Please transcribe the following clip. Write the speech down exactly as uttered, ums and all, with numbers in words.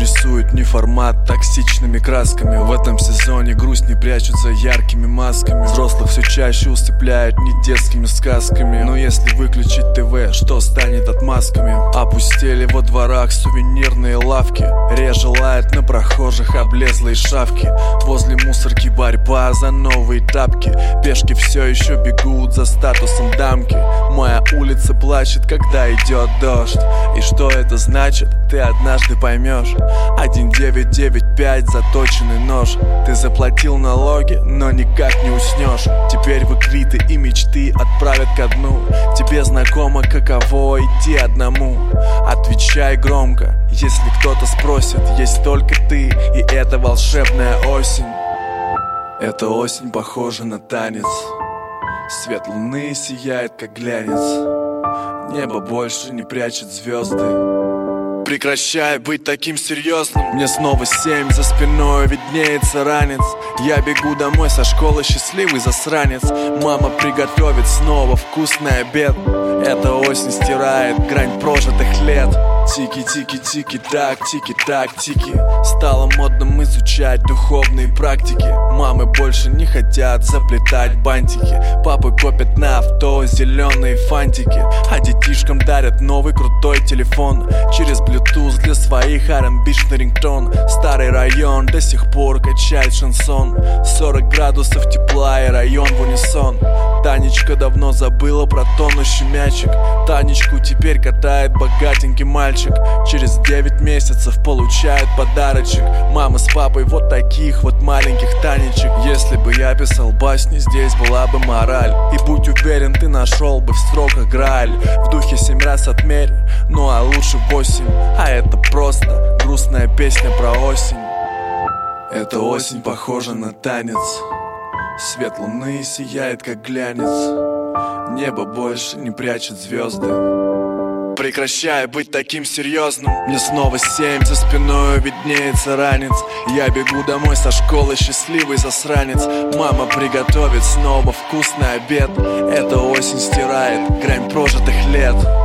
рисует не формат токсичными красками. В этом сезоне грусть не прячут за яркими масками. Взрослых все чаще усыпляют не детскими сказками. Но если выключить ТВ, что станет отмазками? Опустели во дворах сувенирные лавки. Реже лает на прохожих облезлые шавки. Возле мусорки борьба за новые тапки. Пешки все еще бегут за статусом дамки. Моя улица плачет, когда идет дождь. И что это значит, ты однажды поймешь. Один девять девять пять заточенный нож. Ты заплатил налоги, но никак не уснешь. Теперь выкриты и мечты отправят ко дну. Тебе знакомо, каково идти одному. Отвечай громко, если кто-то спросит. Есть только ты, и это волшебная осень. Эта осень похожа на танец. Свет луны сияет, как глянец. Небо больше не прячет звезды. Прекращай быть таким серьезным. Мне снова семь, за спиной виднеется ранец. Я бегу домой со школы, счастливый засранец. Мама приготовит снова вкусный обед. Эта осень стирает грань прожитых лет. Тики-тики-тики-так, тики-так, тики. Стало модным изучать духовные практики. Мамы больше не хотят заплетать бантики. Папы копят на авто зеленые фантики. А детишкам дарят новый крутой телефон. Через Bluetooth для своих ар энд би-шный рингтон. Старый район до сих пор качает шансон. Сорок градусов тепла и район в унисон. Танечка давно забыла про тонущий мячик. Танечку теперь катает богатенький мальчик. Через девять месяцев получает подарочек. Мама с папой вот таких вот маленьких Танечек. Если бы я писал басни, здесь была бы мораль. И будь уверен, ты нашел бы в строках Грааль. В духе семь раз отмерь, ну а лучше восемь. А это просто грустная песня про осень. Эта осень похожа на танец. Свет луны сияет, как глянец. Небо больше не прячет звезды. Прекращай быть таким серьезным. Мне снова семь, за спиной виднеется ранец. Я бегу домой со школы, счастливый засранец. Мама приготовит снова вкусный обед. Эта осень стирает грань прожитых лет.